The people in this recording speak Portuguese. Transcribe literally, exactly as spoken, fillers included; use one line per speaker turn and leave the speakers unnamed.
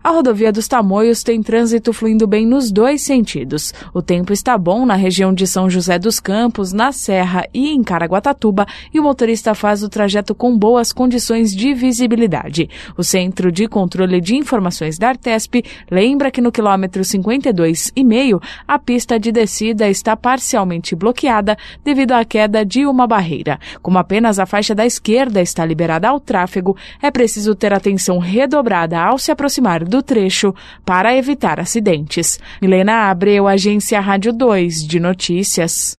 A rodovia dos Tamoios tem trânsito fluindo bem nos dois sentidos. O tempo está bom na região de São José dos Campos, na Serra e em Caraguatatuba, e o motorista faz o trajeto com boas condições de visibilidade. O Centro de Controle de Informações da Artesp lembra que no quilômetro cinquenta e dois e meio a pista de descida está parcialmente bloqueada devido à queda de uma barreira. Como apenas a faixa da esquerda está liberada ao tráfego, é preciso ter atenção redobrada ao se aproximar do trecho para evitar acidentes. Milena Abreu, Agência Rádio dois de Notícias.